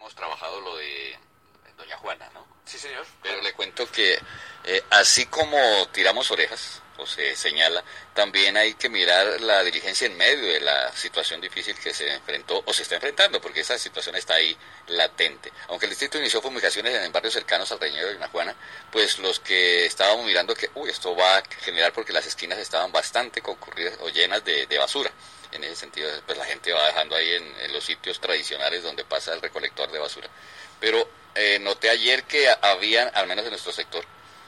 hemos trabajado lo de doña Juana, ¿no? Sí, señor. Pero le cuento que así como tiramos orejas, o se señala, también hay que mirar la diligencia en medio de la situación difícil que se enfrentó o se está enfrentando, porque esa situación está ahí latente. Aunque el distrito inició fumigaciones en barrios cercanos al reñero de doña Juana, pues los que estábamos mirando que, esto va a generar porque las esquinas estaban bastante concurridas o llenas de basura. En ese sentido, pues la gente va dejando ahí en los sitios tradicionales donde pasa el recolector de basura. Pero noté ayer que habían, al menos en nuestro sector,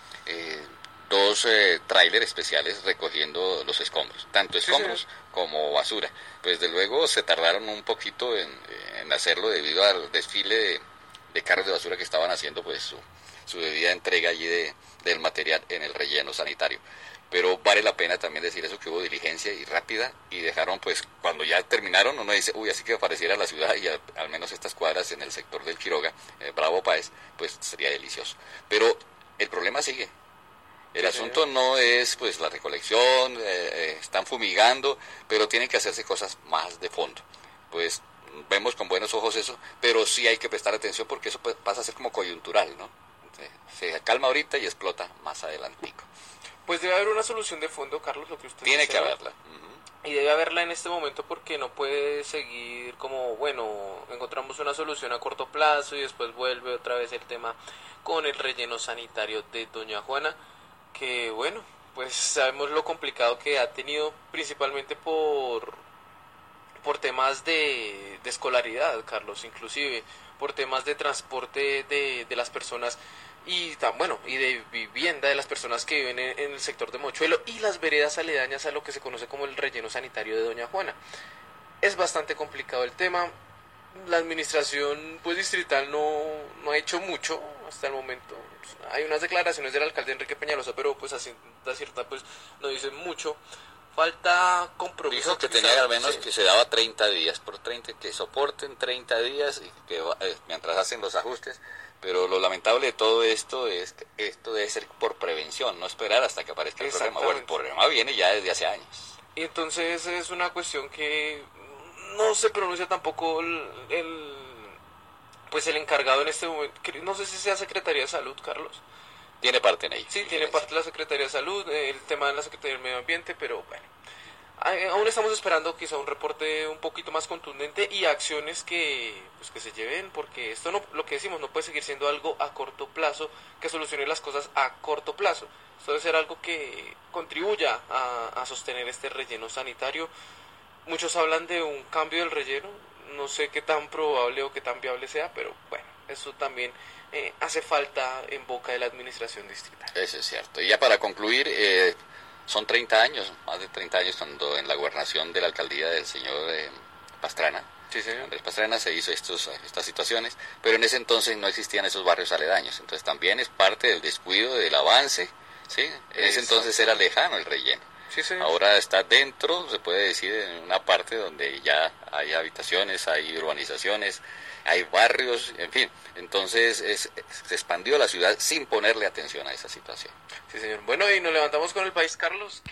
dos tráiler especiales recogiendo los escombros, tanto escombros como basura. Pues desde luego se tardaron un poquito en hacerlo debido al desfile de carros de basura que estaban haciendo pues su debida entrega allí del material en el relleno sanitario. Pero vale la pena también decir eso, que hubo diligencia y rápida, y dejaron, pues, cuando ya terminaron, uno dice, así que apareciera la ciudad, y al menos estas cuadras en el sector del Quiroga, Bravo Páez, pues sería delicioso. Pero el problema sigue. El asunto no es, pues, la recolección, están fumigando, pero tienen que hacerse cosas más de fondo. Pues, vemos con buenos ojos eso, pero sí hay que prestar atención porque eso pasa a ser como coyuntural, ¿no? Se calma ahorita y explota más adelantico. Pues debe haber una solución de fondo, Carlos, lo que usted tiene dice, que haberla. Y debe haberla en este momento porque no puede seguir como, bueno, encontramos una solución a corto plazo y después vuelve otra vez el tema con el relleno sanitario de doña Juana, que bueno, pues sabemos lo complicado que ha tenido principalmente por temas de escolaridad, Carlos, inclusive por temas de transporte de las personas y y de vivienda de las personas que viven en el sector de Mochuelo y las veredas aledañas a lo que se conoce como el relleno sanitario de doña Juana. Es bastante complicado el tema. La administración pues distrital no ha hecho mucho hasta el momento. Hay unas declaraciones del alcalde Enrique Peñalosa, pero pues a cierta pues no dicen mucho. Falta compromiso. Dijo que tenía al menos que se daba 30 días, por 30, que soporten 30 días y que mientras hacen los ajustes. Pero lo lamentable de todo esto es que esto debe ser por prevención, no esperar hasta que aparezca el problema. Bueno, el problema viene ya desde hace años. Y entonces es una cuestión que no se pronuncia tampoco pues el encargado en este momento, no sé si sea Secretaría de Salud, Carlos. Tiene parte en ello. Sí, tiene parte la Secretaría de Salud, el tema de la Secretaría del Medio Ambiente, pero bueno. Aún estamos esperando quizá un reporte un poquito más contundente y acciones que se lleven, porque esto no, lo que decimos, no puede seguir siendo algo a corto plazo, que solucione las cosas a corto plazo. Esto debe ser algo que contribuya a sostener este relleno sanitario. Muchos hablan de un cambio del relleno, no sé qué tan probable o qué tan viable sea, pero bueno, eso también hace falta en boca de la administración distrital. Eso es cierto. Y ya para concluir, son 30 años, más de 30 años, cuando en la gobernación de la alcaldía del señor Pastrana, sí, señor. Andrés Pastrana, se hizo estas situaciones, pero en ese entonces no existían esos barrios aledaños, entonces también es parte del descuido del avance, ¿sí? En ese entonces era lejano el relleno. Sí, señor. Ahora está dentro, se puede decir, en una parte donde ya hay habitaciones, hay urbanizaciones, hay barrios, en fin. Entonces se expandió la ciudad sin ponerle atención a esa situación. Sí, señor. Bueno, y nos levantamos con el país, Carlos.